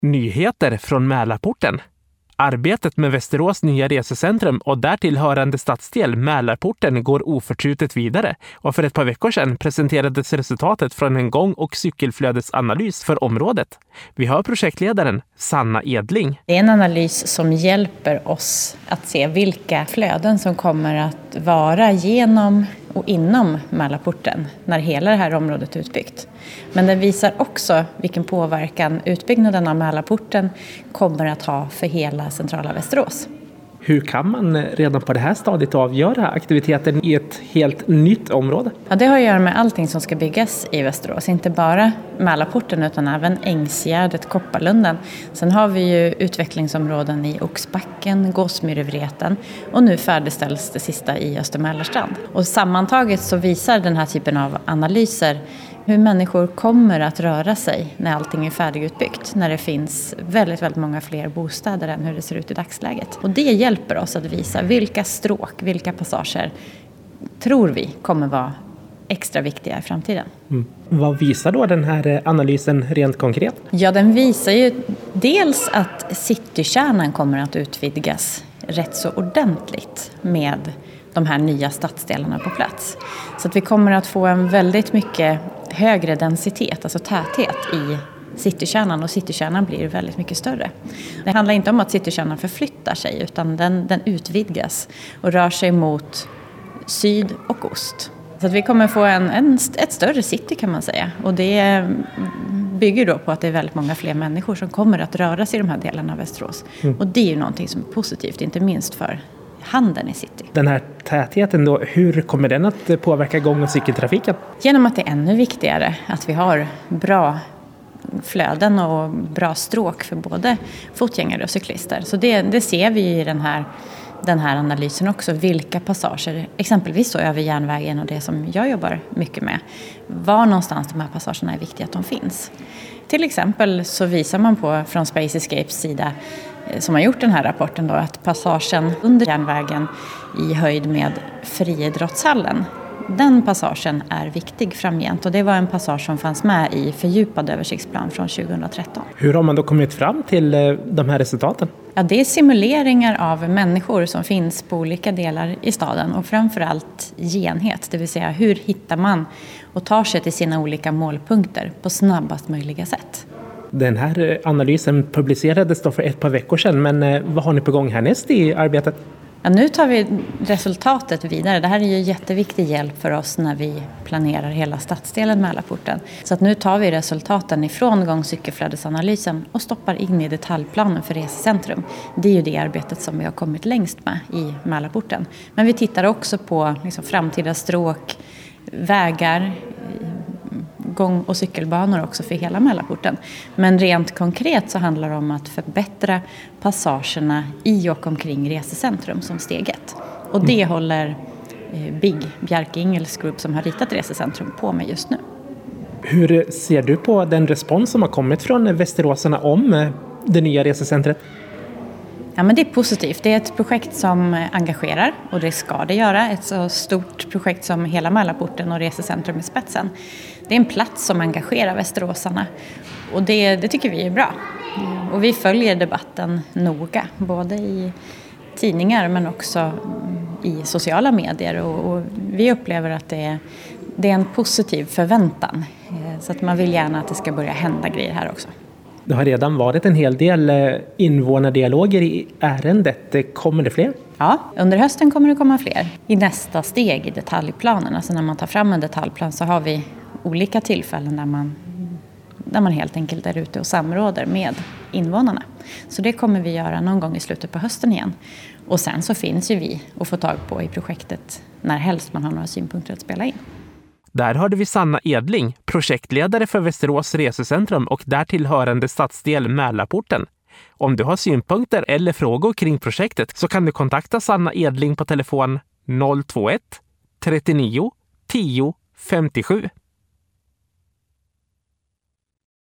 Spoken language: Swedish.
Nyheter från Mälarporten. Arbetet med Västerås nya resecentrum och därtill hörande stadsdel Mälarporten går oförtrutet vidare och för ett par veckor sedan presenterades resultatet från en gång- och cykelflödesanalys för området. Vi hör projektledaren Sanna Edling. Det är en analys som hjälper oss att se vilka flöden som kommer att vara genom och inom Mälarporten när hela det här området är utbyggt. Men den visar också vilken påverkan utbyggnaden av Mälarporten kommer att ha för hela centrala Västerås. Hur kan man redan på det här stadiet avgöra aktiviteten i ett helt nytt område? Ja, det har att göra med allting som ska byggas i Västerås. Inte bara Mälarporten utan även Ängsgärdet, Kopparlunden. Sen har vi ju utvecklingsområden i Oxbacken, Gåsmyrevreten och nu färdigställs det sista i Östermälarstrand. Och sammantaget så visar den här typen av analyser hur människor kommer att röra sig när allting är färdigutbyggt. När det finns väldigt, väldigt många fler bostäder än hur det ser ut i dagsläget. Och det hjälper oss att visa vilka stråk, vilka passager tror vi kommer vara extra viktiga i framtiden. Vad visar då den här analysen rent konkret? Ja, den visar ju dels att citykärnan kommer att utvidgas rätt så ordentligt med de här nya stadsdelarna på plats. Så att vi kommer att få en väldigt mycket högre densitet, alltså täthet i citykärnan och citykärnan blir väldigt mycket större. Det handlar inte om att citykärnan förflyttar sig utan den utvidgas och rör sig mot syd och ost. Så att vi kommer få ett större city kan man säga och det bygger då på att det är väldigt många fler människor som kommer att röra sig i de här delarna av Västerås. Och det är ju någonting som är positivt, inte minst för handeln i city. Den här tätheten då, hur kommer den att påverka gång- och cykeltrafiken? Genom att det är ännu viktigare att vi har bra flöden och bra stråk för både fotgängare och cyklister. Så det ser vi i den här analysen också. Vilka passager, exempelvis så över järnvägen och det som jag jobbar mycket med. Var någonstans de här passagerna är viktiga att de finns. Till exempel så visar man på från Space Escapes sida som har gjort den här rapporten då, att passagen under järnvägen i höjd med Friidrottshallen, den passagen är viktig framgent och det var en passage som fanns med i fördjupad översiktsplan från 2013. Hur har man då kommit fram till de här resultaten? Ja, det är simuleringar av människor som finns på olika delar i staden och framförallt genhet, det vill säga hur hittar man och tar sig till sina olika målpunkter på snabbast möjliga sätt. Den här analysen publicerades då för ett par veckor sedan, men vad har ni på gång härnäst i arbetet? Ja, nu tar vi resultatet vidare. Det här är ju jätteviktig hjälp för oss när vi planerar hela stadsdelen Mälarporten. Så att nu tar vi resultaten ifrån gång-cykelflödesanalysen och stoppar in i detaljplanen för resecentrum. Det är ju det arbetet som vi har kommit längst med i Mälarporten. Men vi tittar också på framtida stråk, vägar, gång- och cykelbanor också för hela Mälarporten. Men rent konkret så handlar det om att förbättra passagerna i och omkring resecentrum som steg 1. Och det håller BIG, Bjarke Ingels grupp som har ritat resecentrum på med just nu. Hur ser du på den respons som har kommit från västeråsarna om det nya resecentret? Ja, men det är positivt. Det är ett projekt som engagerar och det ska det göra. Ett så stort projekt som hela Mälarporten och resecentrum i spetsen. Det är en plats som engagerar västeråsarna och det tycker vi är bra. Och vi följer debatten noga, både i tidningar men också i sociala medier. Och vi upplever att det är en positiv förväntan. Så att man vill gärna att det ska börja hända grejer här också. Det har redan varit en hel del invånardialoger i ärendet. Kommer det fler? Ja, under hösten kommer det komma fler. I nästa steg i detaljplanen, alltså när man tar fram en detaljplan så har vi olika tillfällen där man helt enkelt är ute och samråder med invånarna. Så det kommer vi göra någon gång i slutet på hösten igen. Och sen så finns ju vi att få tag på i projektet när helst man har några synpunkter att spela in. Där hörde vi Sanna Edling, projektledare för Västerås resecentrum och därtill hörande stadsdel Mälarporten. Om du har synpunkter eller frågor kring projektet så kan du kontakta Sanna Edling på telefon 021 39 10 57.